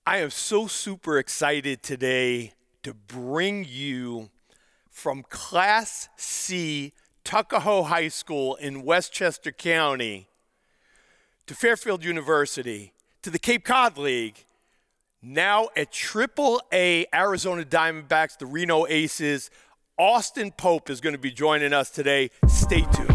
I am so super excited today to bring you from Class C Tuckahoe High School in Westchester County to Fairfield University to the Cape Cod League, now at AAA Arizona Diamondbacks, the Reno Aces. Austin Pope is going to be joining us today. Stay tuned.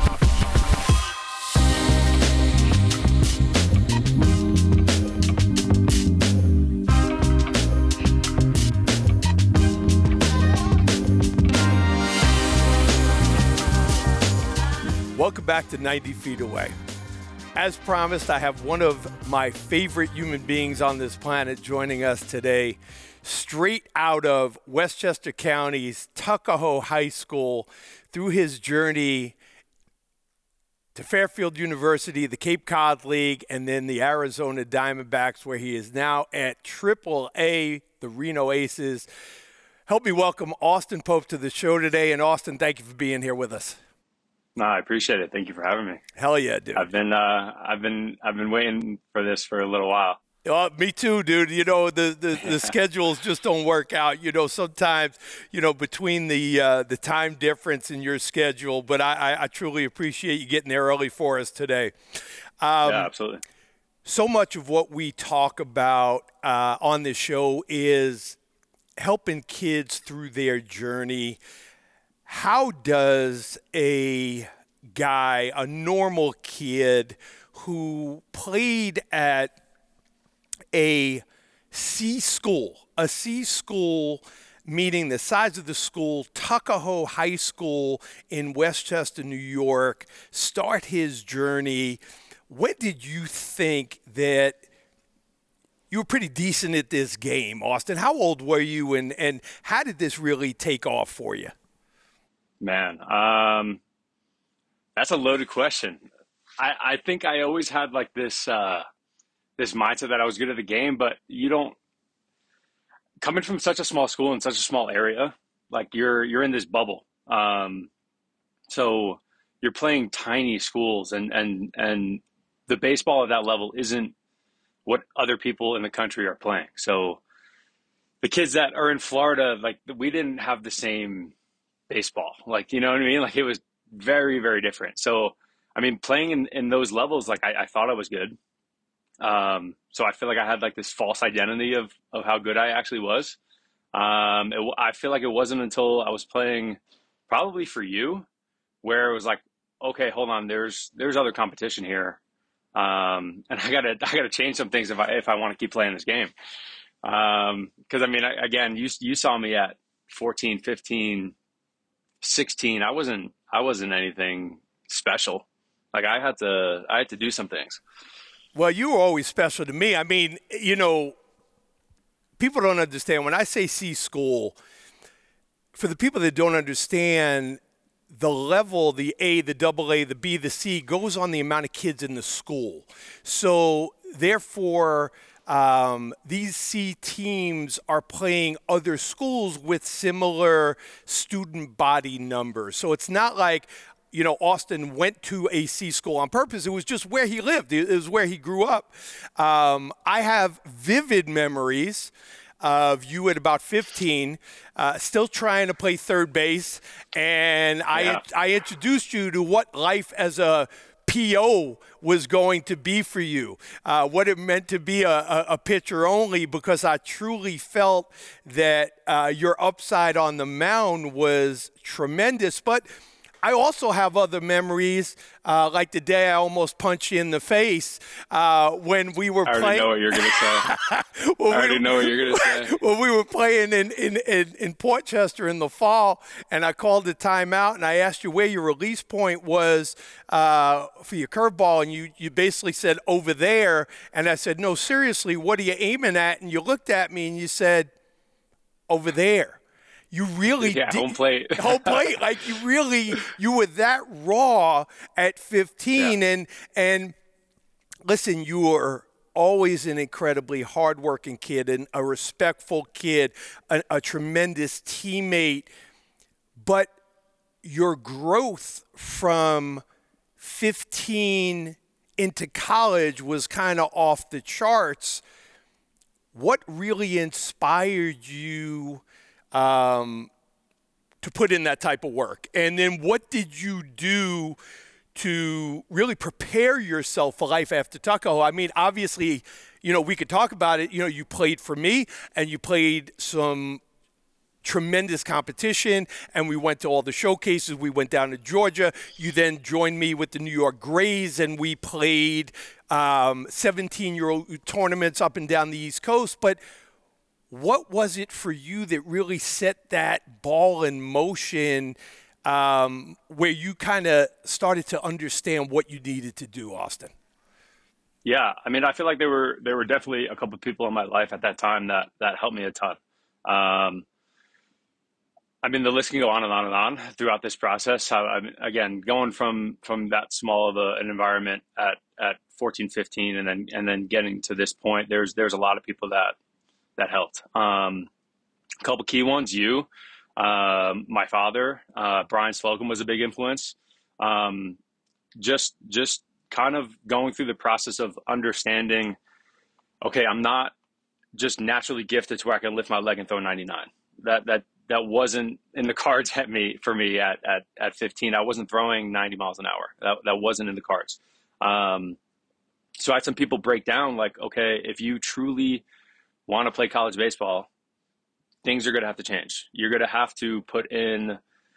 Welcome back to 90 Feet Away. As promised, I have one of my favorite human beings on this planet joining us today, straight out of Westchester County's Tuckahoe High School, through his journey to Fairfield University, the Cape Cod League, and then the Arizona Diamondbacks, where he is now at AAA, the Reno Aces. Help me welcome Austin Pope to the show today. And Austin, thank you for being here with us. No, I appreciate it. Thank you for having me. Hell yeah, dude. I've been waiting for this for a little while. Me too, dude. You know, the schedules just don't work out. You know, sometimes, between the time difference in your schedule, but I truly appreciate you getting there early for us today. Yeah, absolutely. So much of what we talk about on this show is helping kids through their journey. How does a guy, a normal kid who played at a C school meaning the size of the school, Tuckahoe High School in Westchester, New York, start his journey? When did you think that you were pretty decent at this game, Austin? How old were you, and how did this really take off for you? Man, that's a loaded question. I think I always had like this mindset that I was good at the game, but coming from such a small school in such a small area, like you're in this bubble. So you're playing tiny schools, and the baseball at that level isn't what other people in the country are playing. So the kids that are in Florida, like we didn't have the same baseball, like, you know what I mean? Like it was very, very different. So, I mean, playing in those levels, like I thought I was good. So I feel like I had like this false identity of how good I actually was. I feel like it wasn't until I was playing probably for you where it was like, okay, hold on, there's other competition here. And I gotta change some things if I want to keep playing this game. Cause I mean, again, you saw me at 14, 15, 16. I wasn't anything special. Like I had to do some things. Well, you were always special to me. I mean, people don't understand when I say C school. For the people that don't understand, the level, the A, the double A, the B, the C goes on the amount of kids in the school. So therefore, these C teams are playing other schools with similar student body numbers. So it's not like, Austin went to a C school on purpose. It was just where he lived. It was where he grew up. I have vivid memories of you at about 15, still trying to play third base. And Yeah. I introduced you to what life as a PO was going to be for you, what it meant to be a pitcher only, because I truly felt that your upside on the mound was tremendous. But I also have other memories, like the day I almost punched you in the face when we were playing. I already know what you're going to say. When we were playing in Port Chester in the fall, and I called the timeout, and I asked you where your release point was for your curveball, and you basically said, over there. And I said, no, seriously, what are you aiming at? And you looked at me, and you said, over there. You really did. Home plate. Home plate. Like you were that raw at 15. Yeah. And listen, you were always an incredibly hardworking kid and a respectful kid, a tremendous teammate. But your growth from 15 into college was kind of off the charts. what really inspired you to put in that type of work? And then what did you do to really prepare yourself for life after Tuckahoe? I mean, obviously, we could talk about it. You played for me, and you played some tremendous competition, and we went to all the showcases. We went down to Georgia. You then joined me with the New York Grays, and we played 17-year-old tournaments up and down the East Coast. But what was it for you that really set that ball in motion, where you kind of started to understand what you needed to do, Austin? Yeah, I mean, I feel like there were definitely a couple of people in my life at that time that helped me a ton. I mean, the list can go on and on and on throughout this process. Again, going from that small of an environment at 14, 15, and then getting to this point, there's a lot of people that helped. A couple key ones, my father, Brian Slocum was a big influence. Just kind of going through the process of understanding, okay, I'm not just naturally gifted to where I can lift my leg and throw 99. That wasn't in the cards for me at 15. I wasn't throwing 90 miles an hour. That wasn't in the cards. So I had some people break down like, okay, if you truly want to play college baseball, things are going to have to change. You're going to have to put in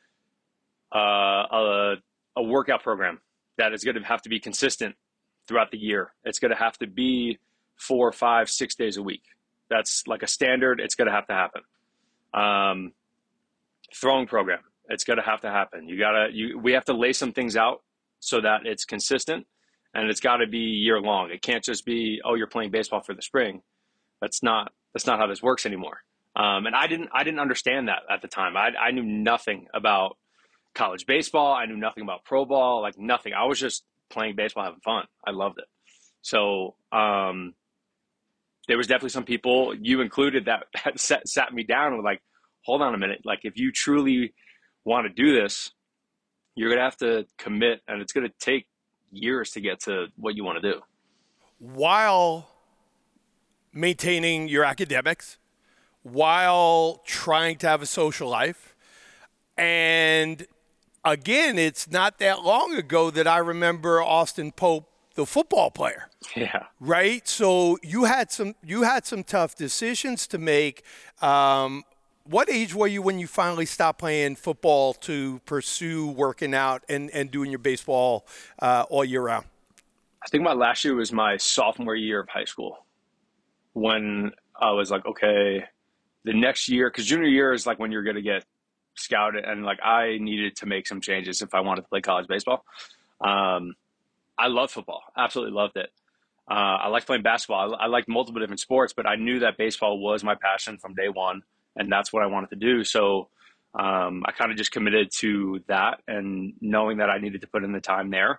a workout program that is going to have to be consistent throughout the year. It's going to have to be 4, 5, 6 days a week. That's like a standard. It's going to have to happen. Throwing program. It's going to happen. We have to lay some things out so that it's consistent, and it's got to be year long. It can't just be, oh, you're playing baseball for the spring. That's not how this works anymore. And I didn't understand that at the time. I knew nothing about college baseball. I knew nothing about pro ball, like nothing. I was just playing baseball, having fun. I loved it. So there was definitely some people, you included, that sat me down and were like, hold on a minute. Like, if you truly want to do this, you're going to have to commit, and it's going to take years to get to what you want to do. While maintaining your academics, while trying to have a social life. And again, it's not that long ago that I remember Austin Pope, the football player. Yeah. Right? So you had some tough decisions to make. What age were you when you finally stopped playing football to pursue working out and doing your baseball all year round? I think my last year was my sophomore year of high school, when I was like, okay, the next year, because junior year is like when you're going to get scouted, and like I needed to make some changes if I wanted to play college baseball. I loved football, absolutely loved it. I liked playing basketball. I liked multiple different sports, but I knew that baseball was my passion from day one, and that's what I wanted to do. So I kind of just committed to that, and knowing that I needed to put in the time there.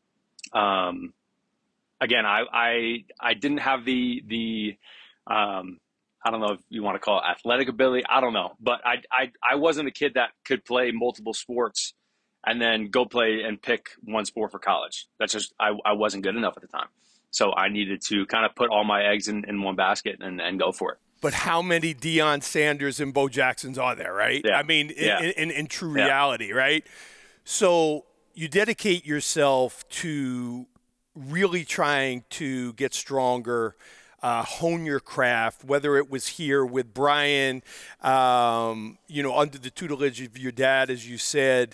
Again, I didn't have the I don't know if you want to call it athletic ability. I don't know, but I wasn't a kid that could play multiple sports and then go play and pick one sport for college. That's just, I wasn't good enough at the time. So I needed to kind of put all my eggs in one basket and go for it. But how many Deion Sanders and Bo Jacksons are there, right? Yeah. I mean, in true reality, right? So you dedicate yourself to really trying to get stronger, hone your craft, whether it was here with Brian, under the tutelage of your dad, as you said.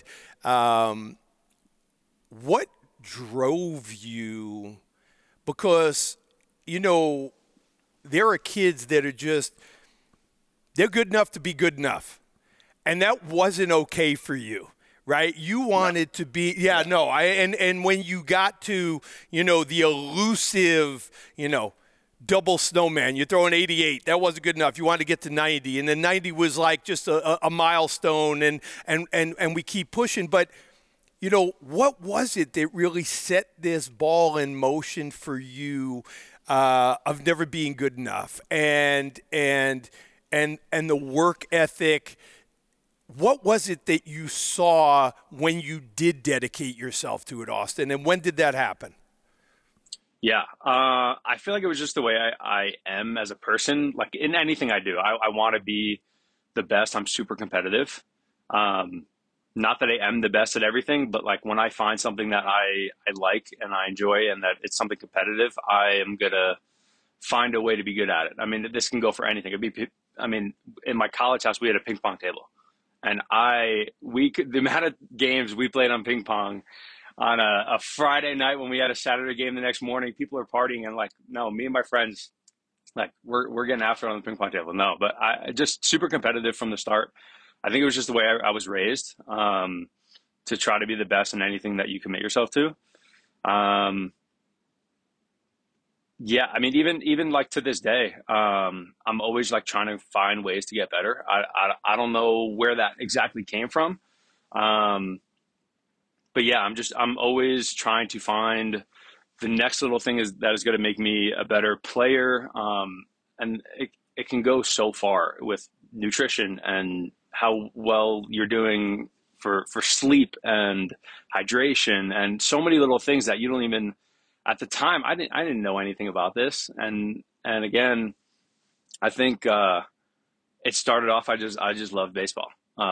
What drove you? Because, there are kids that are they're good enough to be good enough. And that wasn't okay for you, right? You wanted to be, and when you got to, the elusive, double snowman, you're throwing 88. That wasn't good enough. You wanted to get to 90. And then 90 was like just a milestone, and we keep pushing. But, what was it that really set this ball in motion for you of never being good enough and the work ethic? What was it that you saw when you did dedicate yourself to it, Austin? And when did that happen? Yeah. I feel like it was just the way I am as a person. Like in anything I do, I want to be the best. I'm super competitive. Um, Not that I am the best at everything, but like when I find something that I like and I enjoy and that it's something competitive, I am gonna find a way to be good at it. I mean, this can go for anything. I mean, in my college house, we had a ping pong table, and the amount of games we played on ping pong on a Friday night when we had a Saturday game the next morning, people are partying and like, no, me and my friends, like we're getting after it on the ping pong table. No, but I just super competitive from the start. I think it was just the way I was raised, to try to be the best in anything that you commit yourself to. Um, yeah, I mean, even like to this day, I'm always like trying to find ways to get better. I don't know where that exactly came from. Um, but yeah, I'm always trying to find the next little thing that is going to make me a better player. And it can go so far with nutrition and how well you're doing for sleep and hydration and so many little things that you don't even at the time I didn't know anything about this. And again, I think it started off I just loved baseball.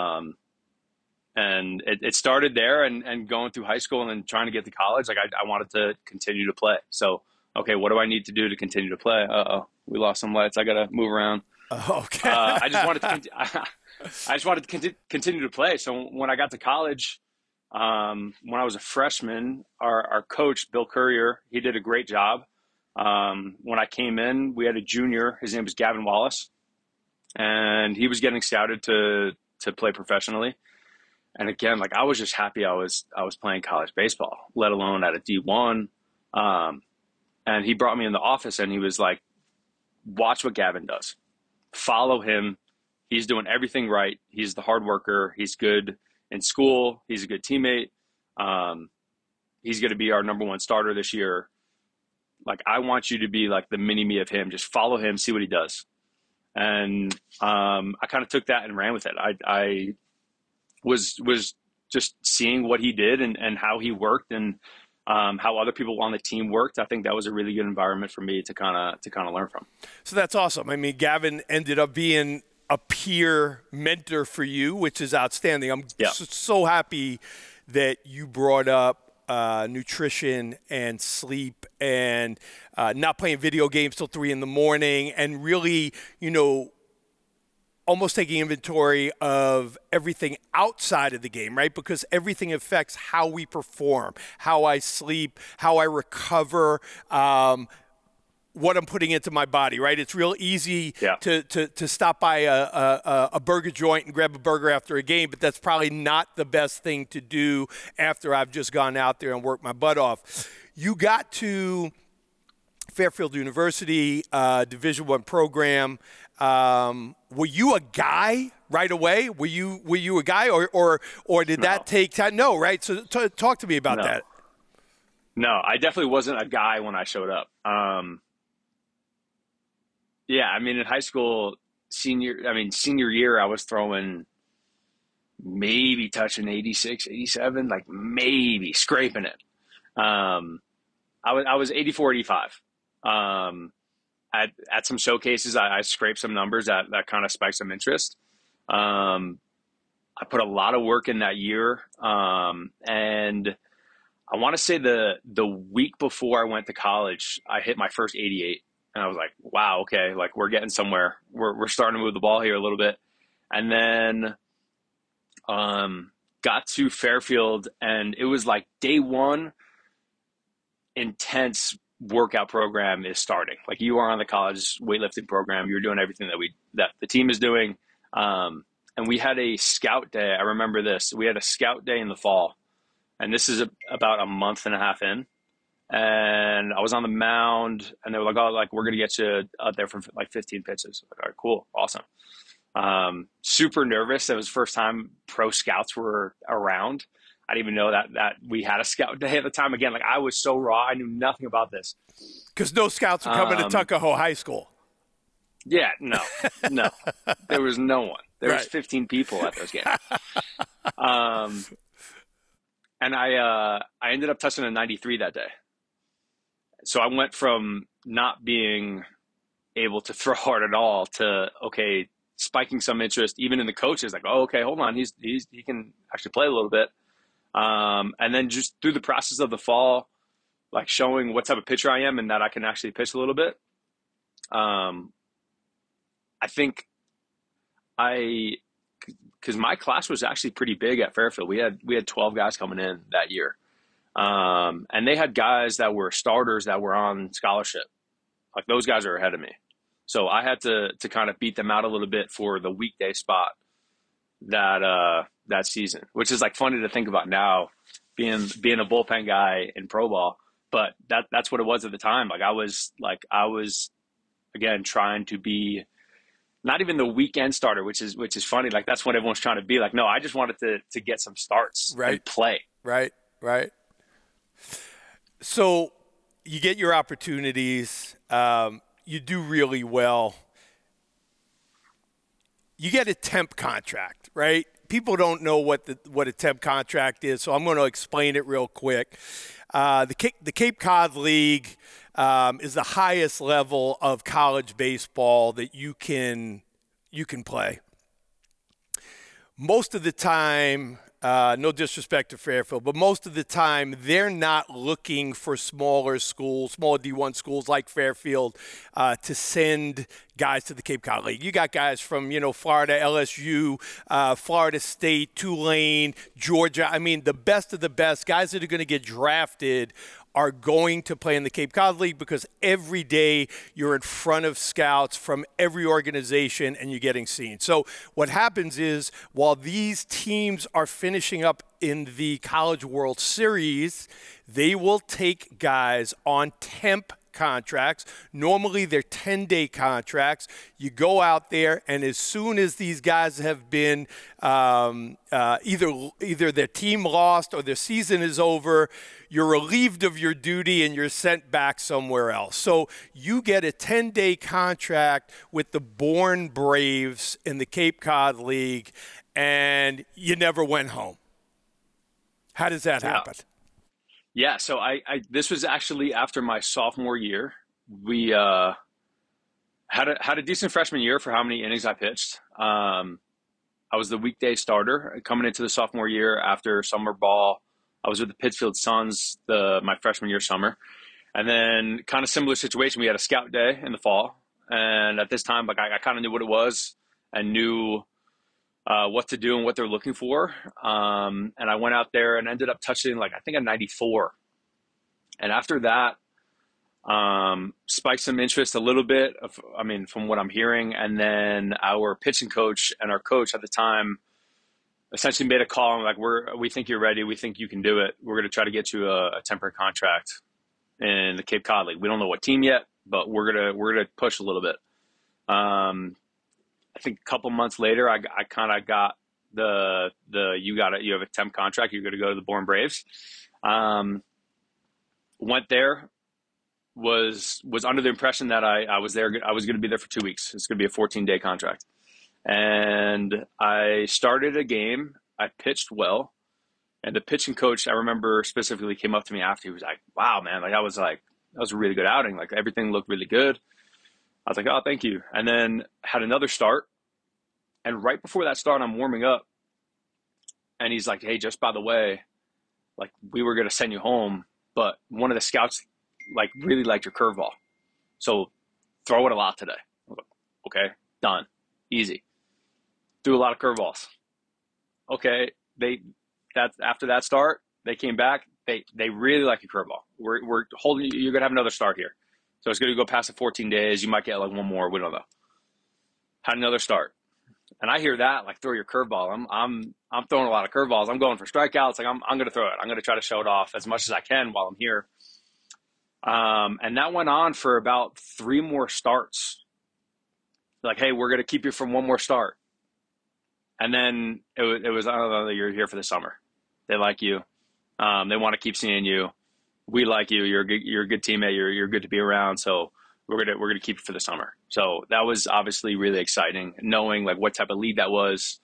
And it started there and going through high school and then trying to get to college. Like I wanted to continue to play. So, okay, what do I need to do to continue to play? Uh-oh, we lost some lights. I got to move around. Okay. I just wanted to, I just wanted to continue to play. So when I got to college, when I was a freshman, our coach, Bill Courier, he did a great job. When I came in, we had a junior. His name was Gavin Wallace, and he was getting scouted to play professionally. And again, like I was just happy I was playing college baseball, let alone at a D1. Um, and he brought me in the office and he was like, "Watch what Gavin does. Follow him. He's doing everything right. He's the hard worker. He's good in school. He's a good teammate. Um, he's going to be our number one starter this year. Like I want you to be like the mini me of him. Just follow him, see what he does." And I kind of took that and ran with it. I was just seeing what he did and how he worked and how other people on the team worked. I think that was a really good environment for me to kind of learn from. So that's awesome. I mean, Gavin ended up being a peer mentor for you, which is outstanding. I'm Yeah. so happy that you brought up nutrition and sleep and not playing video games till 3 a.m. and really, almost taking inventory of everything outside of the game, right? Because everything affects how we perform, how I sleep, how I recover, what I'm putting into my body, right? It's real easy Yeah. to stop by a burger joint and grab a burger after a game, but that's probably not the best thing to do after I've just gone out there and worked my butt off. You got to Fairfield University, Division I program. Were you a guy right away? Were you a guy, or did No. that take time? No, right? So talk to me about No. that. No, I definitely wasn't a guy when I showed up. Yeah, I mean, in high school, senior year, I was throwing maybe touching 86, 87, like maybe scraping it. Um, I was 84, 85. At some showcases, I scraped some numbers that kind of spiked some interest. Um, I put a lot of work in that year. And I want to say the week before I went to college, I hit my first 88. And I was like, wow, okay, like we're getting somewhere. We're starting to move the ball here a little bit. And then got to Fairfield, and it was like day one, intense workout program is starting. Like you are on the college weightlifting program. You're doing everything that the team is doing. And we had a scout day. I remember this. We had a scout day in the fall, and this is about a month and a half in. And I was on the mound, and they were like, "Oh, like we're gonna get you out there for like 15 pitches." Like, all right, cool, awesome. Super nervous. It was the first time pro scouts were around. I didn't even know that we had a scout day at the time. Again, like I was so raw, I knew nothing about this. Because no scouts were coming to Tuckahoe High School. Yeah, no, there was no one. There was Right. 15 people at those games. And I ended up touching a 93 that day. So I went from not being able to throw hard at all to, okay, spiking some interest even in the coaches, like, oh, okay, hold on, he can actually play a little bit. And then just through the process of the fall, like showing what type of pitcher I am and that I can actually pitch a little bit. I think because my class was actually pretty big at Fairfield. We had 12 guys coming in that year. And they had guys that were starters that were on scholarship. Like those guys are ahead of me. So I had to kind of beat them out a little bit for the weekday spot that season, which is like funny to think about now, being a bullpen guy in pro ball. But that's what it was at the time. Like I was again trying to be not even the weekend starter, which is funny. Like that's what everyone's trying to be. Like, no, I just wanted to get some starts and play. Right. So you get your opportunities. You do really well. You get a temp contract, right? People don't know what a temp contract is, so I'm going to explain it real quick. The Cape Cod League is the highest level of college baseball that you can play. Most of the time, no disrespect to Fairfield, but most of the time they're not looking for smaller schools, small D1 schools like Fairfield to send guys to the Cape Cod League. You got guys from, Florida, LSU, Florida State, Tulane, Georgia. I mean, the best of the best guys that are going to get drafted are going to play in the Cape Cod League because every day you're in front of scouts from every organization and you're getting seen. So what happens is while these teams are finishing up in the College World Series, they will take guys on temp contracts. Normally they're 10-day contracts. You go out there, and as soon as these guys have been either their team lost or their season is over, you're relieved of your duty and you're sent back somewhere else. So you get a 10-day contract with the Bourne Braves in the Cape Cod League, and you never went home. How does that happen? Yeah, so I this was actually after my sophomore year. We had a decent freshman year for how many innings I pitched. I was the weekday starter coming into the sophomore year after summer ball. I was with the Pittsfield Suns my freshman year summer. And then kind of similar situation, we had a scout day in the fall. And at this time, like I kind of knew what it was and knew what to do and what they're looking for. And I went out there and ended up touching I think a 94. And after that, spiked some interest a little bit from what I'm hearing. And then our pitching coach and our coach at the time essentially made a call and like, we think you're ready. We think you can do it. We're going to try to get you a temporary contract in the Cape Cod League. We don't know what team yet, but we're going to push a little bit. I think a couple months later, I kind of got you have a temp contract. You're going to go to the Bourne Braves. Went there, was under the impression that I was there. I was going to be there for 2 weeks. It's going to be a 14-day contract. And I started a game. I pitched well. And the pitching coach, I remember specifically, came up to me after. He was like, wow, man, that was a really good outing. Like everything looked really good. I was like, oh, thank you. And then had another start. And right before that start, I'm warming up. And he's like, hey, just by the way, like we were going to send you home, but one of the scouts really liked your curveball. So throw it a lot today. I was like, okay, done. Easy. Threw a lot of curveballs. Okay. After that start, they came back. They really like your curveball. We're holding you. You're going to have another start here. So it's going to go past the 14 days. You might get one more. We don't know. Had another start. And I hear that, throw your curveball. I'm throwing a lot of curveballs. I'm going for strikeouts. I'm going to throw it. I'm going to try to show it off as much as I can while I'm here. And that went on for about 3 more starts. Like, hey, we're going to keep you from one more start. And then it was, I don't know, you're here for the summer. They like you. They want to keep seeing you. We like you. You're a good teammate. You're good to be around. So we're gonna keep you for the summer. So that was obviously really exciting, knowing what type of league that was.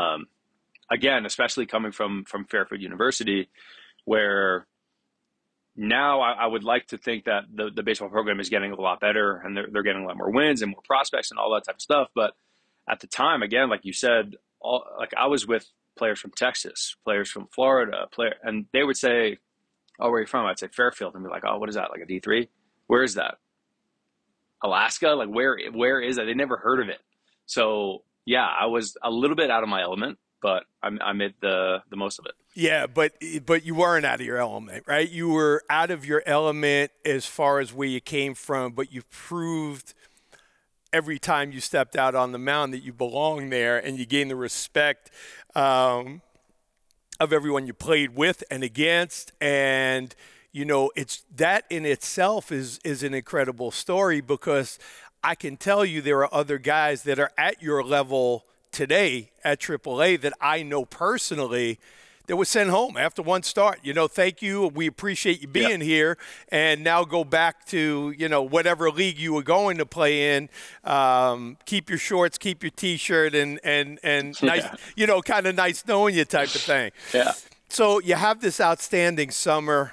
Again, especially coming from Fairfield University, where now I would like to think that the baseball program is getting a lot better, and they're getting a lot more wins and more prospects and all that type of stuff. But at the time, again, like you said, like I was with players from Texas, players from Florida, and they would say, "Oh, where are you from?" I'd say Fairfield, and be like, "Oh, what is that? Like a D3? Where is that? Alaska? Like where is that?" They never heard of it. So yeah, I was a little bit out of my element, but I made the most of it. Yeah, but you weren't out of your element, right? You were out of your element as far as where you came from, but you proved every time you stepped out on the mound that you belong there, and you gained the respect of everyone you played with and against. And it's that in itself is an incredible story, because I can tell you there are other guys that are at your level today at AAA that I know personally that was sent home after one start. Thank you. We appreciate you being here, and now go back to, whatever league you were going to play in. Keep your shorts, keep your T-shirt, and nice, kind of nice knowing you type of thing. Yeah. So you have this outstanding summer.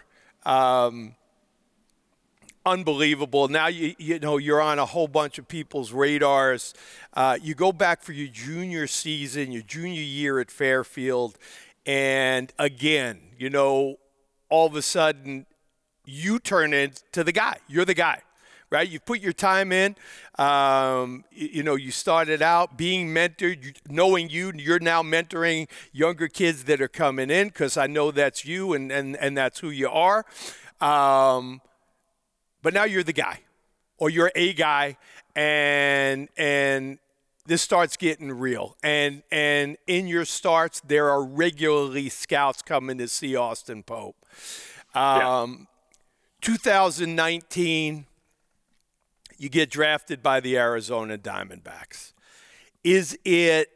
Unbelievable. Now you're on a whole bunch of people's radars. You go back for your junior season, your junior year at Fairfield, and again, all of a sudden you turn into the guy. You're the guy, right? You've put your time in. You started out being mentored, knowing you're now mentoring younger kids that are coming in, because I know that's you and that's who you are. But now you're the guy, or you're a guy, and this starts getting real. And in your starts, there are regularly scouts coming to see Austin Pope. 2019, you get drafted by the Arizona Diamondbacks. Is it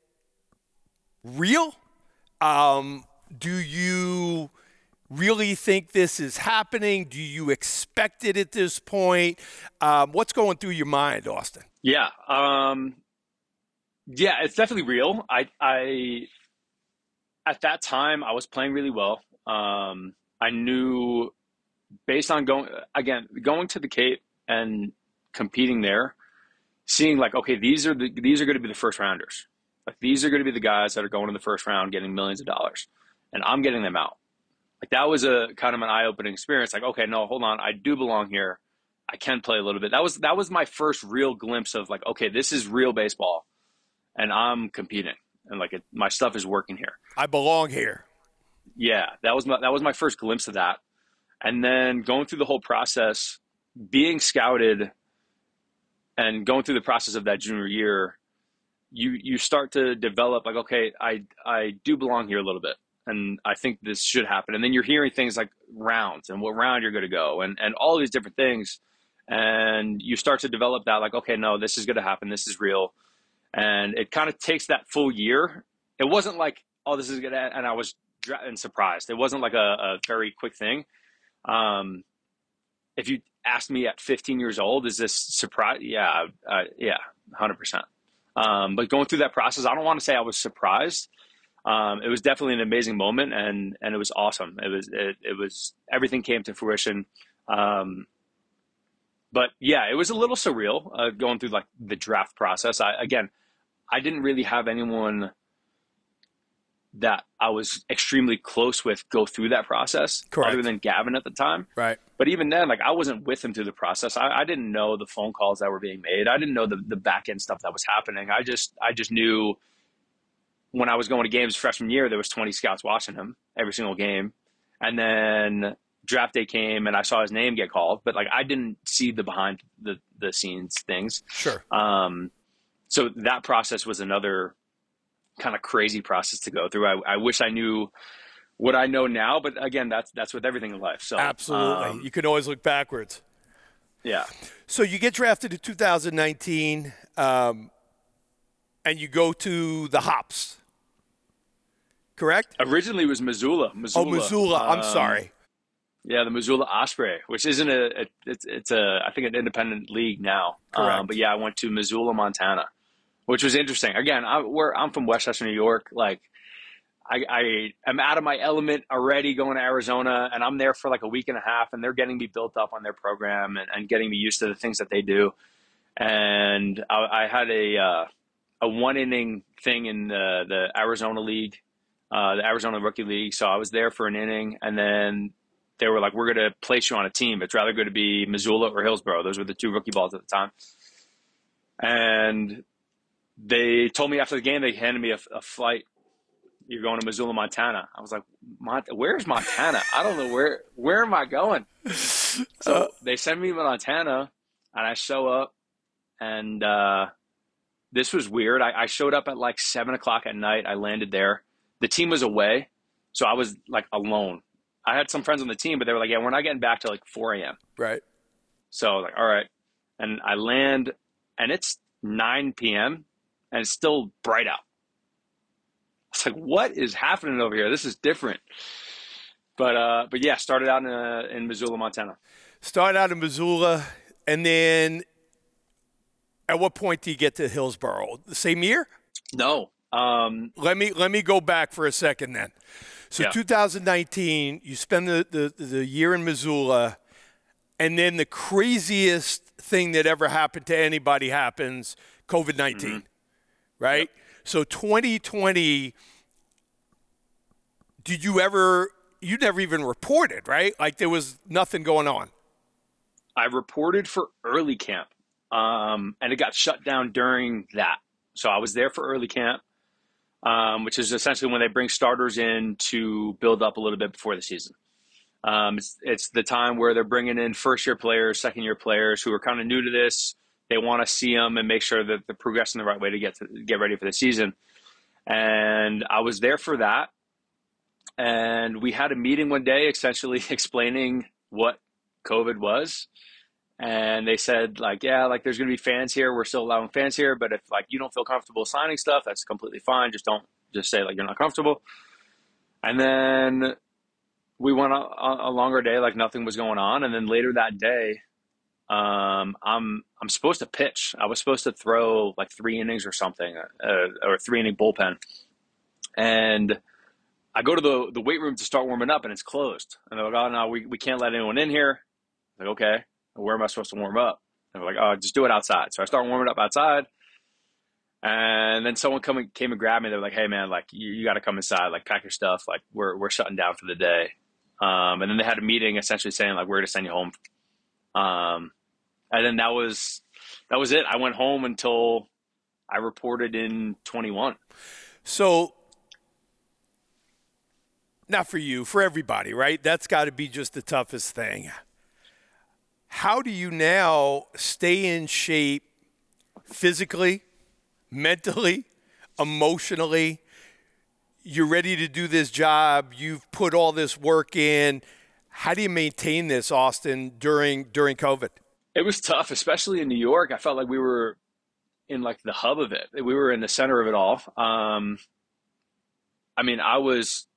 real? Do you really think this is happening? Do you expect it at this point? What's going through your mind, Austin? Yeah. Yeah, it's definitely real. I at that time I was playing really well. I knew, based on going to the Cape and competing there, seeing like, okay, these are going to be the first rounders. Like, these are going to be the guys that are going in the first round, getting millions of dollars, and I'm getting them out. Like, that was a kind of an eye-opening experience. Like, okay, no, hold on, I do belong here. I can play a little bit. That was my first real glimpse of like, okay, this is real baseball, and I'm competing, and like my stuff is working here. I belong here. Yeah, that was my first glimpse of that. And then going through the whole process, being scouted, and going through the process of that junior year, you start to develop like, okay, I do belong here a little bit, and I think this should happen. And then you're hearing things like rounds and what round you're going to go, and all these different things, and you start to develop that like, okay, no, this is going to happen, this is real. And it kind of takes that full year. It wasn't like, oh, this is going to, and I was surprised. It wasn't like a very quick thing. If you asked me at 15 years old, is this surprise? Yeah, 100%. But going through that process, I don't want to say I was surprised. It was definitely an amazing moment, and it was awesome. It was everything came to fruition. But yeah, it was a little surreal going through like the draft process. I didn't really have anyone that I was extremely close with go through that process. Correct. Other than Gavin at the time. Right. But even then, like, I wasn't with him through the process. I didn't know the phone calls that were being made. I didn't know the back end stuff that was happening. I just knew when I was going to games freshman year, there was 20 scouts watching him every single game. And then draft day came and I saw his name get called, but like, I didn't see the behind the scenes things. Sure. So that process was another kind of crazy process to go through. I wish I knew what I know now, but again, that's with everything in life. So absolutely, you can always look backwards. Yeah. So you get drafted in 2019, and you go to the Hops, correct? Originally it was Missoula. Missoula. I'm sorry. Yeah, the Missoula Osprey, which isn't it's I think an independent league now. Correct. But yeah, I went to Missoula, Montana, which was interesting. Again, I'm from Westchester, New York. Like, I am out of my element already going to Arizona, and I'm there for like a week and a half, and they're getting me built up on their program and getting me used to the things that they do. And I had a 1 inning thing in the Arizona League, the Arizona Rookie League. So I was there for an inning, and then they were like, "We're going to place you on a team. It's rather going to be Missoula or Hillsboro." Those were the two rookie balls at the time. And they told me after the game, they handed me a flight. You're going to Missoula, Montana. I was like, where's Montana? I don't know where am I going? So they send me to Montana, and I show up, and this was weird. I showed up at like 7 o'clock at night. I landed there. The team was away, so I was like alone. I had some friends on the team, but they were like, "Yeah, we're not getting back till like 4 a.m." Right. So I was like, all right. And I land, and it's 9 p.m., and it's still bright out. It's like, what is happening over here? This is different. But yeah, started out in Missoula, Montana. Started out in Missoula, and then at what point do you get to Hillsboro? The same year? No. Let me go back for a second then. So Yeah. 2019, you spend the year in Missoula, and then the craziest thing that ever happened to anybody happens, COVID-19, right? Yep. So 2020, you never even reported, right? Like there was nothing going on. I reported for early camp, and it got shut down during that. So I was there for early camp, which is essentially when they bring starters in to build up a little bit before the season. It's the time where they're bringing in first-year players, second-year players who are kind of new to this. They want to see them and make sure that they're progressing the right way to get ready for the season. And I was there for that. And we had a meeting one day essentially explaining what COVID was. And they said, like, yeah, like there's going to be fans here. We're still allowing fans here. But if like you don't feel comfortable signing stuff, that's completely fine. Just say like you're not comfortable. And then we went a longer day, like nothing was going on. And then later that day, I'm supposed to pitch. I was supposed to throw like 3 innings or something, or a 3 inning bullpen. And I go to the weight room to start warming up, and it's closed. And they're like, "Oh no, we can't let anyone in here." I'm like, okay, where am I supposed to warm up? And they're like, "Oh, just do it outside." So I start warming up outside, and then someone came and grabbed me. They're like, "Hey man, like you got to come inside, like pack your stuff, like we're shutting down for the day." And then they had a meeting essentially saying like we're going to send you home. And then that was it. I went home until I reported in 21. So not for you, for everybody, right? That's got to be just the toughest thing. How do you now stay in shape physically, mentally, emotionally? You're ready to do this job. You've put all this work in. How do you maintain this, Austin, during COVID? It was tough, especially in New York. I felt like we were in like the hub of it. We were in the center of it all. I mean, I was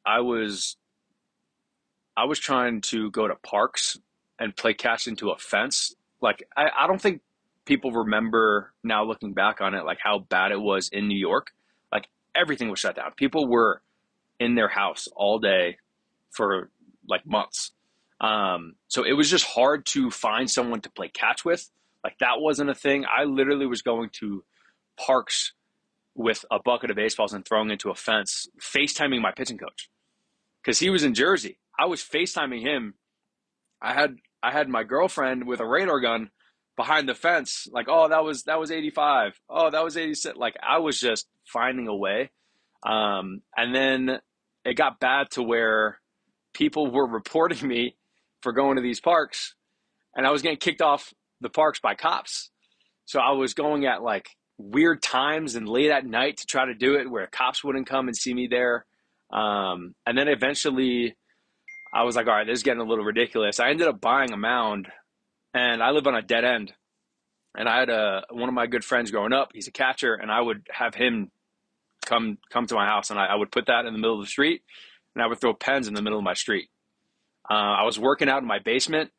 trying to go to parks and play catch into a fence. Like, I don't think people remember now looking back on it, like how bad it was in New York. Like everything was shut down. People were in their house all day for like months. So it was just hard to find someone to play catch with. Like that wasn't a thing. I literally was going to parks with a bucket of baseballs and throwing into a fence, FaceTiming my pitching coach because he was in Jersey. I was FaceTiming him. I had my girlfriend with a radar gun behind the fence, like, oh, that was 85. Oh, that was 86. Like I was just finding a way. And then it got bad to where people were reporting me for going to these parks, and I was getting kicked off the parks by cops. So I was going at like weird times and late at night to try to do it where cops wouldn't come and see me there. And then eventually I was like, all right, this is getting a little ridiculous. I ended up buying a mound, and I live on a dead end. And I had one of my good friends growing up. He's a catcher, and I would have him come to my house, and I would put that in the middle of the street, and I would throw pens in the middle of my street. I was working out in my basement.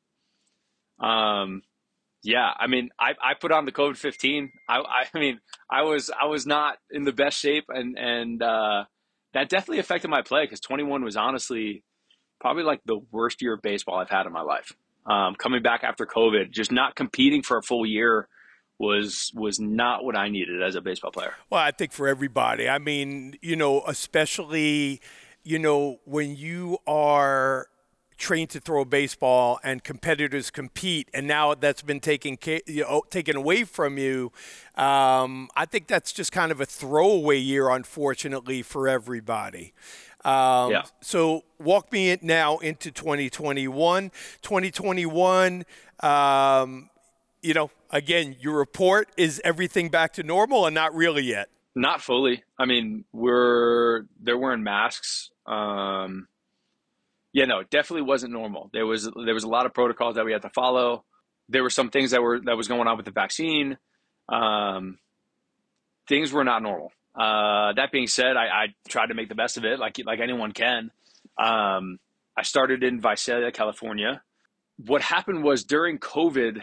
Yeah, I mean, I put on the COVID-15. I mean, I was not in the best shape, and that definitely affected my play because 21 was honestly probably like the worst year of baseball I've had in my life. Coming back after COVID, just not competing for a full year was not what I needed as a baseball player. Well, I think for everybody. I mean, especially, when you are trained to throw a baseball and competitors compete, and now that's been taken away from you. I think that's just kind of a throwaway year, unfortunately, for everybody. Yeah. So walk me now into 2021. 2021, again, your report, is everything back to normal and not really yet? Not fully. I mean, they're wearing masks. Yeah, no, it definitely wasn't normal. There was a lot of protocols that we had to follow. There were some things that was going on with the vaccine. Um, Things were not normal. That being said, I tried to make the best of it, like anyone can. I started in Visalia, California. What happened was during COVID,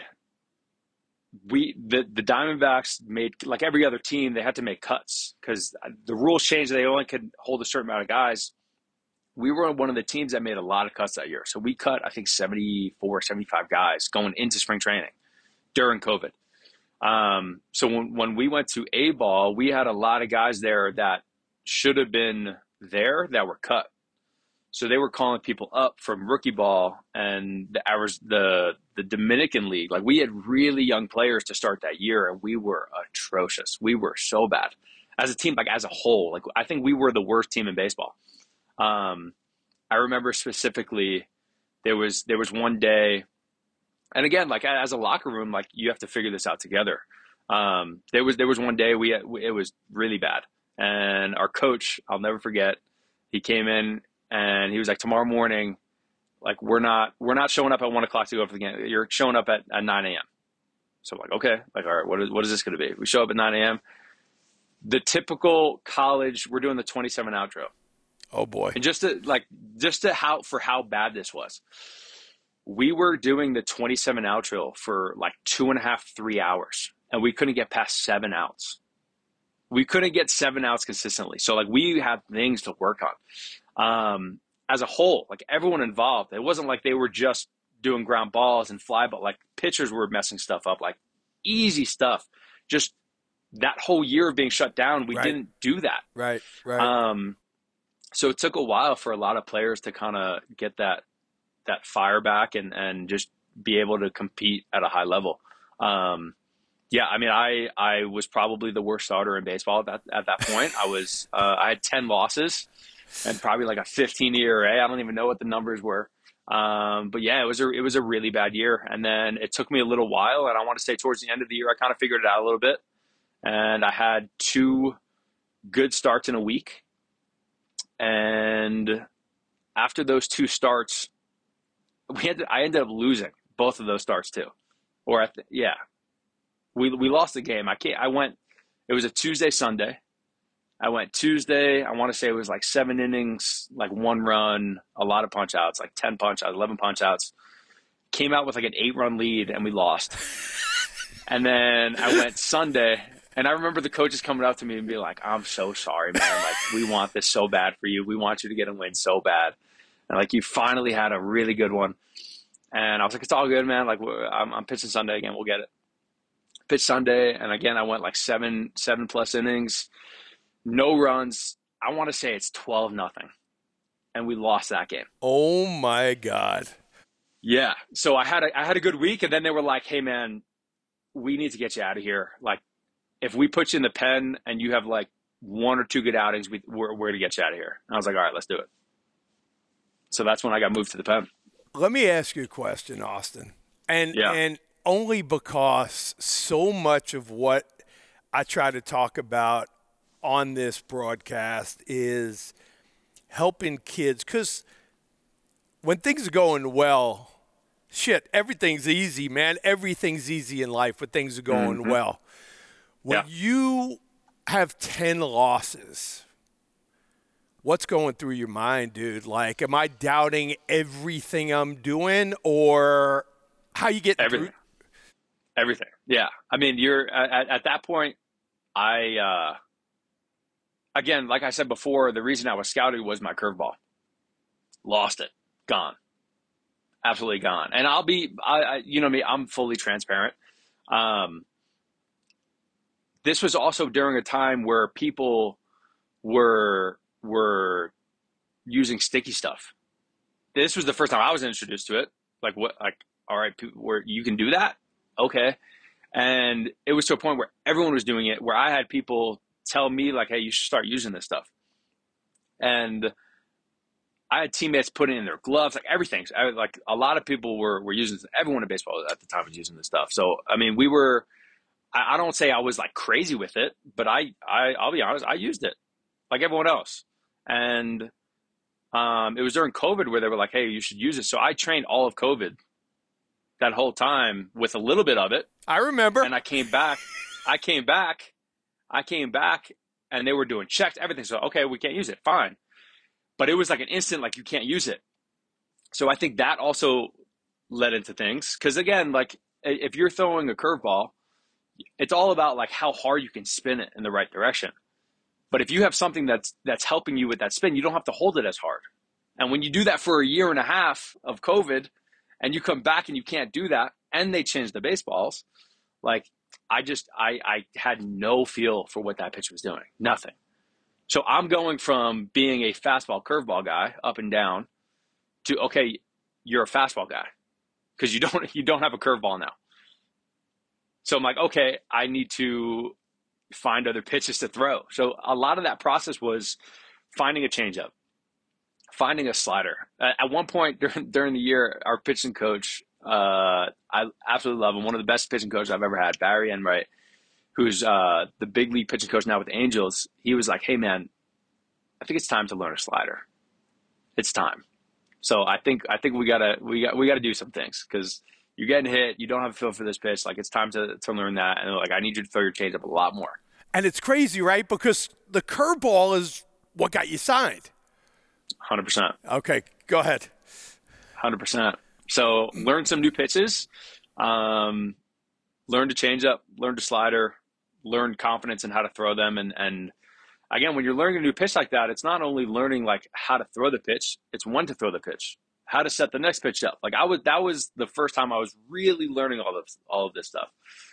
the Diamondbacks made, like every other team, they had to make cuts because the rules changed. They only could hold a certain amount of guys. We were one of the teams that made a lot of cuts that year. So we cut, I think, 74, 75 guys going into spring training during COVID. So when we went to A ball, we had a lot of guys there that should have been there that were cut. So they were calling people up from rookie ball and the Dominican League. Like, we had really young players to start that year, and we were atrocious. We were so bad as a team, like as a whole. Like, I think we were the worst team in baseball. I remember specifically there was one day, and again, like as a locker room, like you have to figure this out together. There was one day it was really bad, and our coach, I'll never forget, he came in and he was like, tomorrow morning, like we're not showing up at 1 o'clock to go for the game. You're showing up at 9 a.m. So I'm like, okay, like, all right, what is this going to be? We show up at 9 a.m. The typical college, we're doing the 27 out drill. Oh boy. And just to how bad this was, we were doing the 27 out drill for like 2.5, 3 hours, and we couldn't get past 7 outs. We couldn't get 7 outs consistently. So like we had things to work on. As a whole, like everyone involved, it wasn't like they were just doing ground balls and fly, but like pitchers were messing stuff up, like easy stuff. Just that whole year of being shut down, we didn't do that. Right. So it took a while for a lot of players to kind of get that fire back and just be able to compete at a high level. Yeah, I mean, I was probably the worst starter in baseball at that point. I had 10 losses and probably like a 15 ERA. I don't even know what the numbers were. But yeah, it was a really bad year. And then it took me a little while, and I want to say towards the end of the year, I kind of figured it out a little bit. And I had 2 good starts in a week. And after those 2 starts, I ended up losing both of those starts too. We lost the game. It was a Tuesday, Sunday. I went Tuesday, I want to say it was like 7 innings, like 1 run, a lot of punch outs, like 10 punch outs, 11 punch outs. Came out with like an 8-run lead, and we lost. And then I went Sunday, and I remember the coaches coming up to me and being like, I'm so sorry, man. Like, we want this so bad for you. We want you to get a win so bad. And like, you finally had a really good one. And I was like, it's all good, man. Like, I'm pitching Sunday again. We'll get it. Pitched Sunday, and again, I went like 7 plus innings, no runs. I want to say it's 12-0, and we lost that game. Oh my God. Yeah. So I had a good week, and then they were like, hey man, we need to get you out of here. Like, if we put you in the pen and you have like 1 or 2 good outings, we're going to get you out of here. And I was like, all right, let's do it. So that's when I got moved to the pen. Let me ask you a question, Austin. And only because so much of what I try to talk about on this broadcast is helping kids. Because when things are going well, everything's easy, man. Everything's easy in life when things are going well. When you have 10 losses, what's going through your mind, dude? Like, am I doubting everything I'm doing, or how you get through? Everything. Yeah. I mean, you're at that point, again, like I said before, the reason I was scouted was my curveball. Lost it, gone, absolutely gone. And you know me, I'm fully transparent. Um, this was also during a time where people were using sticky stuff. This was the first time I was introduced to it. Like what? Like, all right, where you can do that? Okay. And it was to a point where everyone was doing it, where I had people tell me like, hey, you should start using this stuff. And I had teammates put it in their gloves, like everything. So like a lot of people were using this. Everyone in baseball at the time was using this stuff. So, I mean, I don't say I was like crazy with it, but I'll be honest, I used it like everyone else. And it was during COVID where they were like, hey, you should use it. So I trained all of COVID that whole time with a little bit of it. I remember. And I came back and they were doing checks, everything. So, okay, we can't use it. Fine. But it was like an instant, like you can't use it. So I think that also led into things. Cause again, like if you're throwing a curveball, it's all about like how hard you can spin it in the right direction. But if you have something that's helping you with that spin, you don't have to hold it as hard. And when you do that for a year and a half of COVID and you come back and you can't do that and they change the baseballs, like I had no feel for what that pitch was doing. Nothing. So I'm going from being a fastball curveball guy up and down to, okay, you're a fastball guy because you don't have a curveball now. So I'm like, okay, I need to find other pitches to throw. So a lot of that process was finding a changeup, finding a slider. At one point during the year, our pitching coach, I absolutely love him. One of the best pitching coaches I've ever had, Barry Enright, who's the big league pitching coach now with the Angels. He was like, hey man, I think it's time to learn a slider. It's time. So I think we gotta do some things because you're getting hit. You don't have a feel for this pitch. Like it's time to learn that. And like, I need you to throw your changeup a lot more. And it's crazy, right? Because the curveball is what got you signed. 100%. Okay, go ahead. 100%. So learn some new pitches. Learn to change up, learn to slider, learn confidence in how to throw them. And again, when you're learning a new pitch like that, it's not only learning like how to throw the pitch, it's when to throw the pitch, how to set the next pitch up. Like that was the first time I was really learning all of this stuff.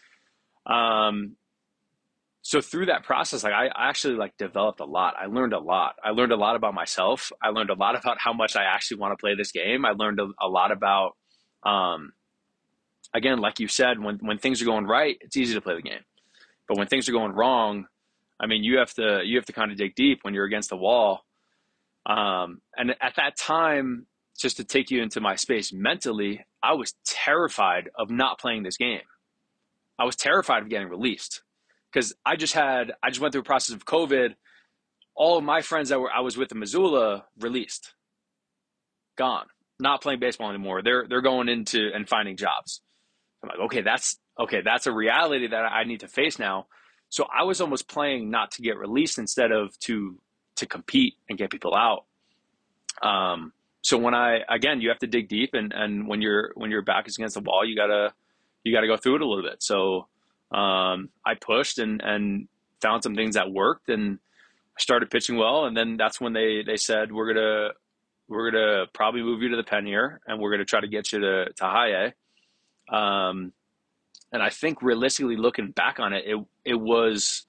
So through that process, like I actually like developed a lot. I learned a lot. I learned a lot about myself. I learned a lot about how much I actually want to play this game. I learned a lot about, again, like you said, when things are going right, it's easy to play the game. But when things are going wrong, I mean, you have to kind of dig deep when you're against the wall. And at that time, just to take you into my space mentally, I was terrified of not playing this game. I was terrified of getting released because I just went through a process of COVID. All of my friends that I was with in Missoula released, gone, not playing baseball anymore. They're going into and finding jobs. I'm like, okay, that's a reality that I need to face now. So I was almost playing not to get released instead of to compete and get people out. So you have to dig deep and when your back is against the wall, you gotta go through it a little bit. So, I pushed and found some things that worked and I started pitching well. And then that's when they said, we're going to probably move you to the pen here and we're going to try to get you to high A. And I think realistically looking back on it, it was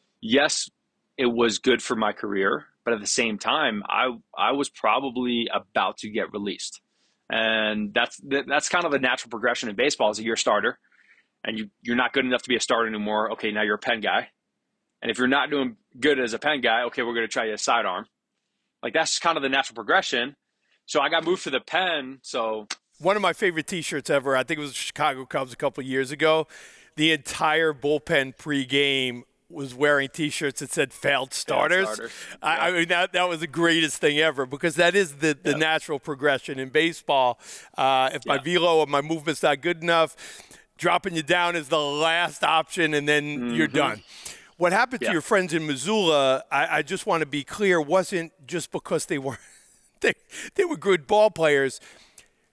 good for my career, but at the same time, I was probably about to get released. And that's kind of the natural progression in baseball is that you're a starter and you're not good enough to be a starter anymore. Okay, now you're a pen guy. And if you're not doing good as a pen guy, okay, we're going to try you a sidearm. Like that's kind of the natural progression. So I got moved to the pen. So one of my favorite T-shirts ever, I think it was the Chicago Cubs a couple of years ago. The entire bullpen pregame was wearing T-shirts that said "failed starters." Yeah. I mean that was the greatest thing ever because that is the natural progression in baseball. If my velo or my movement's not good enough, dropping you down is the last option, and then you're done. What happened to your friends in Missoula, I just want to be clear, wasn't just because they were good ball players.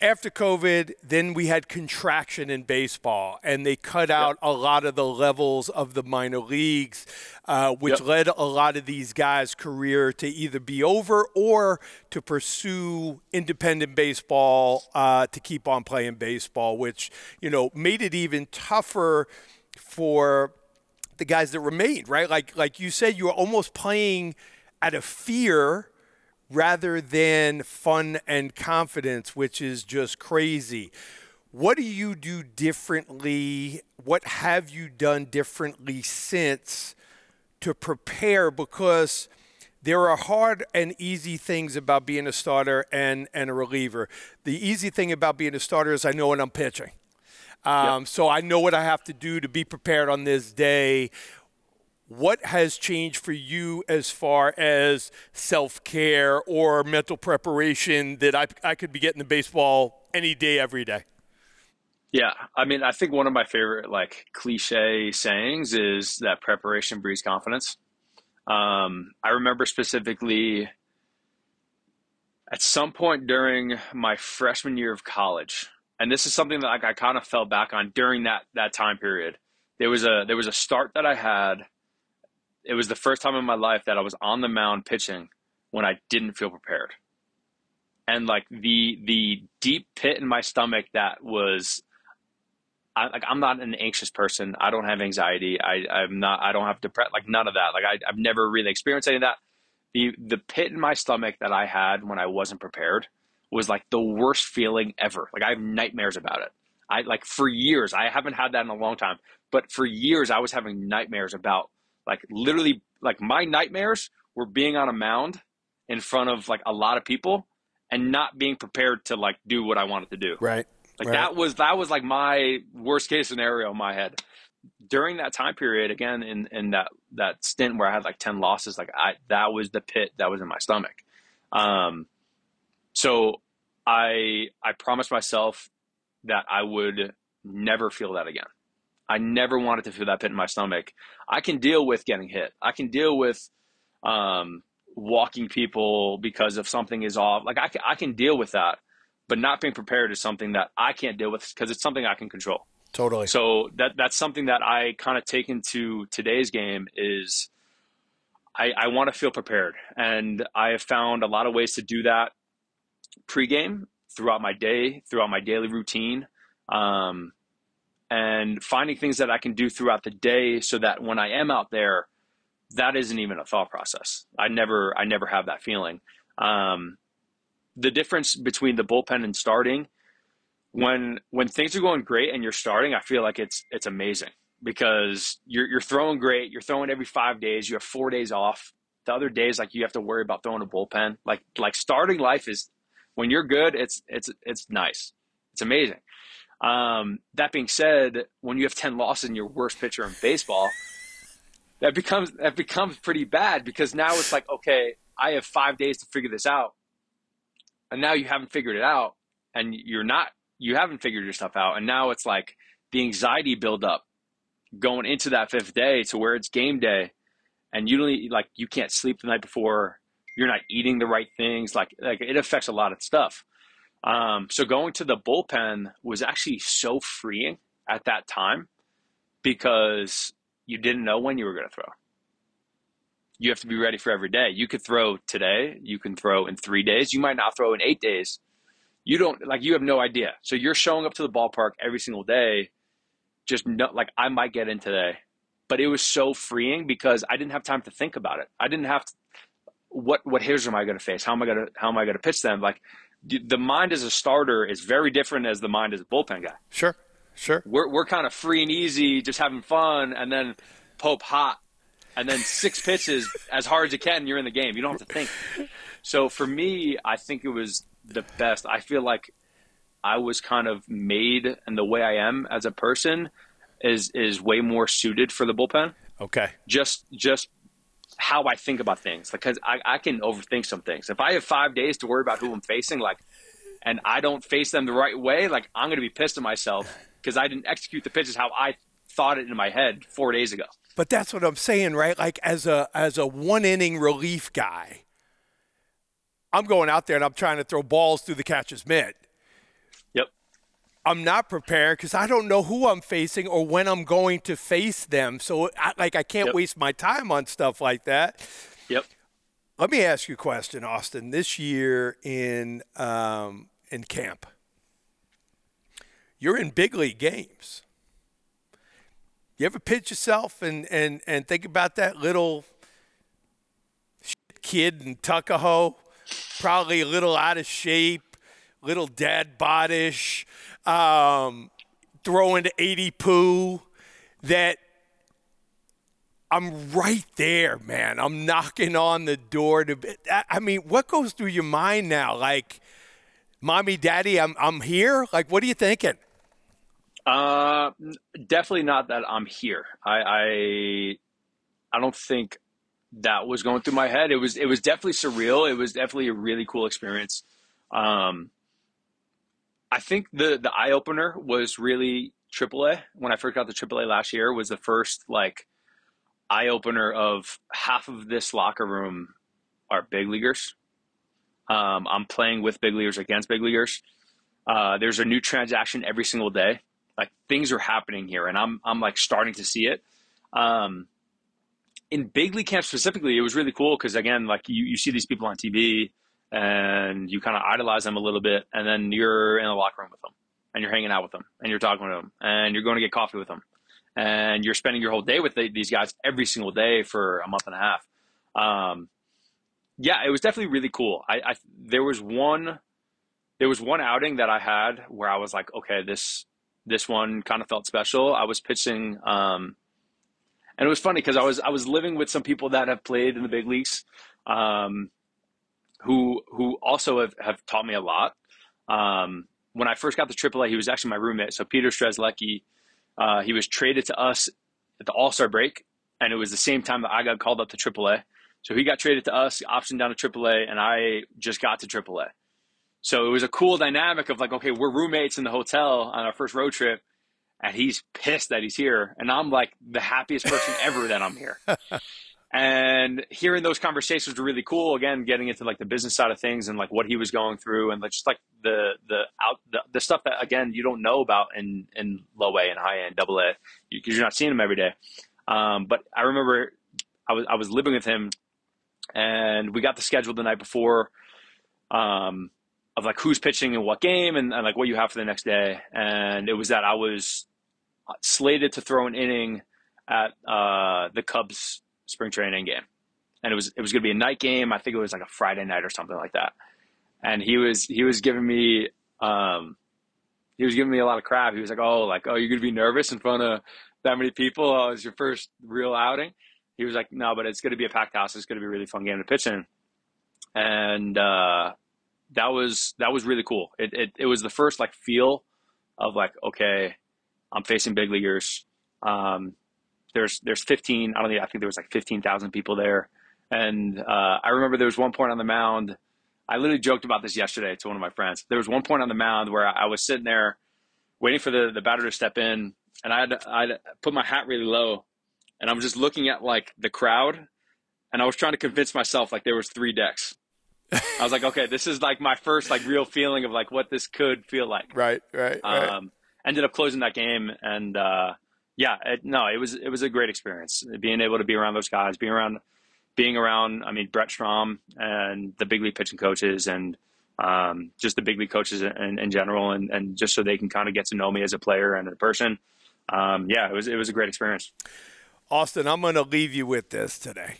after COVID, then we had contraction in baseball, and they cut out a lot of the levels of the minor leagues, which led a lot of these guys' career to either be over or to pursue independent baseball to keep on playing baseball, which, made it even tougher for the guys that remained, right? Like you said, you were almost playing out of fear rather than fun and confidence, which is just crazy. What do you do differently? What have you done differently since to prepare? Because there are hard and easy things about being a starter and a reliever. The easy thing about being a starter is I know when I'm pitching. So I know what I have to do to be prepared on this day. What has changed for you as far as self-care or mental preparation that I could be getting the baseball any day, every day? Yeah. I mean, I think one of my favorite cliche sayings is that preparation breeds confidence. I remember specifically at some point during my freshman year of college, and this is something that I kind of fell back on during that time period. There was a start that I had. It was the first time in my life that I was on the mound pitching when I didn't feel prepared. And the deep pit in my stomach that was, I'm not an anxious person. I don't have anxiety. I don't have depression, none of that. I've never really experienced any of that. The pit in my stomach that I had when I wasn't prepared was the worst feeling ever. I have nightmares about it. For years, I haven't had that in a long time, but for years I was having nightmares about literally my nightmares were being on a mound in front of a lot of people and not being prepared to do what I wanted to do. Right. That was my worst case scenario in my head. During that time period, again, in that stint where I had 10 losses, that was the pit that was in my stomach. So I promised myself that I would never feel that again. I never wanted to feel that pit in my stomach. I can deal with getting hit. I can deal with walking people because if something is off. I can deal with that, but not being prepared is something that I can't deal with because it's something I can control. Totally. So that's something that I kind of take into today's game is I want to feel prepared. And I have found a lot of ways to do that pregame, throughout my day, throughout my daily routine. And finding things that I can do throughout the day so that when I am out there, that isn't even a thought process. I never have that feeling. The difference between the bullpen and starting, when things are going great and you're starting, I feel like it's amazing because you're throwing great. You're throwing every 5 days. You have 4 days off. The other days, you have to worry about throwing a bullpen. Like starting life is, when you're good, it's nice. It's amazing. That being said, when you have 10 losses and your worst pitcher in baseball, that becomes pretty bad because now it's okay, I have 5 days to figure this out. And now you haven't figured it out and you haven't figured your stuff out. And now it's the anxiety buildup going into that 5th day to where it's game day and you can't sleep the night before. You're not eating the right things. It affects a lot of stuff. So going to the bullpen was actually so freeing at that time because you didn't know when you were going to throw. You have to be ready for every day. You could throw today. You can throw in 3 days. You might not throw in 8 days. You have no idea. So you're showing up to the ballpark every single day. Just I might get in today, but it was so freeing because I didn't have time to think about it. I didn't have to, what hitters am I going to face? How am I going to pitch them? The mind as a starter is very different as the mind as a bullpen guy. Sure. We're kind of free and easy, just having fun, and then Pope hot, and then 6 pitches as hard as you can, and you're in the game. You don't have to think. So for me, I think it was the best. I feel like I was kind of made, and the way I am as a person is way more suited for the bullpen. Okay. Just how I think about things, because I can overthink some things. If I have 5 days to worry about who I'm facing, and I don't face them the right way, I'm going to be pissed at myself because I didn't execute the pitches how I thought it in my head 4 days ago. But that's what I'm saying, right? As a 1-inning relief guy, I'm going out there and I'm trying to throw balls through the catcher's mitt. I'm not prepared because I don't know who I'm facing or when I'm going to face them. So, I can't Yep. waste my time on stuff like that. Yep. Let me ask you a question, Austin. This year in camp, you're in big league games. You ever pitch yourself and think about that little kid in Tuckahoe, probably a little out of shape, little dad bodish, throwing to 80 poo, that I'm right there, man. I'm knocking on the door to. I mean, what goes through your mind now? Like, mommy, daddy, I'm here. Like, what are you thinking? Definitely not that I'm here. I don't think that was going through my head. It was definitely surreal. It was definitely a really cool experience. Um, I think the eye opener was really AAA. When I first got to AAA last year, was the first like eye opener of half of this locker room are big leaguers. I'm playing with big leaguers against big leaguers. There's a new transaction every single day. Like things are happening here, and I'm like starting to see it. Um, in big league camp specifically, it was really cool because again, like you see these people on TV and you kind of idolize them a little bit, and then you're in the locker room with them, and you're hanging out with them, and you're talking to them, and you're going to get coffee with them, and you're spending your whole day with these guys every single day for a month and a half. Um, yeah, it was definitely really cool. There was one outing that I had where I was like, okay, this one kind of felt special. I was pitching, and it was funny because I was living with some people that have played in the big leagues, um, who also have taught me a lot. When I first got to AAA, he was actually my roommate. So Peter Strzelecki, he was traded to us at the All-Star break, and it was the same time that I got called up to AAA. So he got traded to us, optioned down to AAA, and I just got to AAA. So it was a cool dynamic of like, okay, we're roommates in the hotel on our first road trip, and he's pissed that he's here, and I'm like the happiest person ever that I'm here. And hearing those conversations were really cool. Again, getting into like the business side of things and like what he was going through, and like just like the stuff that again you don't know about in low A and high A and double A because you're not seeing him every day. But I remember I was living with him, and we got the schedule the night before. Of like who's pitching in what game and like what you have for the next day. And it was that I was slated to throw an inning at the Cubs spring training game. And it was going to be a night game. I think it was like a Friday night or something like that. And he was giving me a lot of crap. He was like, oh, you're going to be nervous in front of that many people? Oh, it's your first real outing. He was like, no, but it's going to be a packed house. It's going to be a really fun game to pitch in. And, that was really cool. It was the first like feel of like, okay, I'm facing big leaguers. There's 15. I think there was like 15,000 people there. And I remember there was one point on the mound. I literally joked about this yesterday to one of my friends. There was one point on the mound where I was sitting there waiting for the batter to step in, and I'd put my hat really low, and I'm just looking at like the crowd, and I was trying to convince myself like there was 3 decks. I was like, okay, this is like my first like real feeling of like what this could feel like. Right. Ended up closing that game, and it was a great experience being able to be around those guys, being around. I mean, Brett Strom and the big league pitching coaches, and just the big league coaches in general, and just so they can kind of get to know me as a player and a person. It was a great experience. Austin, I'm going to leave you with this today.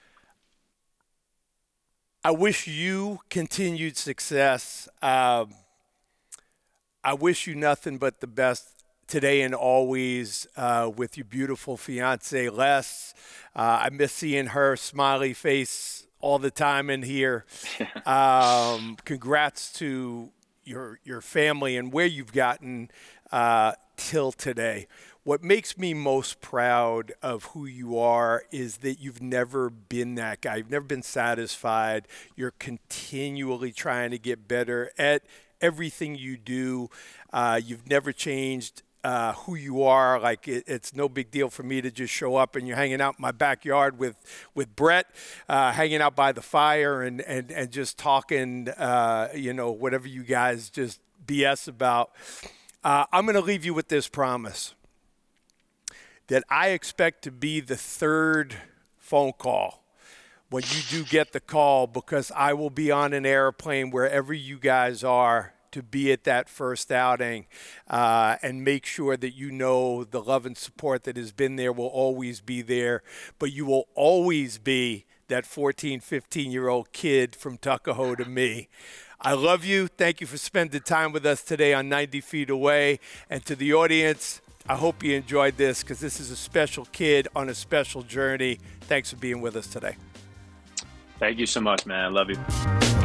I wish you continued success. I wish you nothing but the best today and always with your beautiful fiance, Les. I miss seeing her smiley face all the time in here. Congrats to your family and where you've gotten till today. What makes me most proud of who you are is that you've never been that guy. You've never been satisfied. You're continually trying to get better at everything you do. You've never changed who you are. Like it's no big deal for me to just show up and you're hanging out in my backyard with Brett, hanging out by the fire and just talking, whatever you guys just BS about. I'm going to leave you with this promise that I expect to be the third phone call when you do get the call, because I will be on an airplane wherever you guys are to be at that first outing, and make sure that you know the love and support that has been there will always be there, but you will always be that 14, 15-year-old kid from Tuckahoe to me. I love you. Thank you for spending time with us today on 90 Feet Away. And to the audience, I hope you enjoyed this, because this is a special kid on a special journey. Thanks for being with us today. Thank you so much, man. I love you.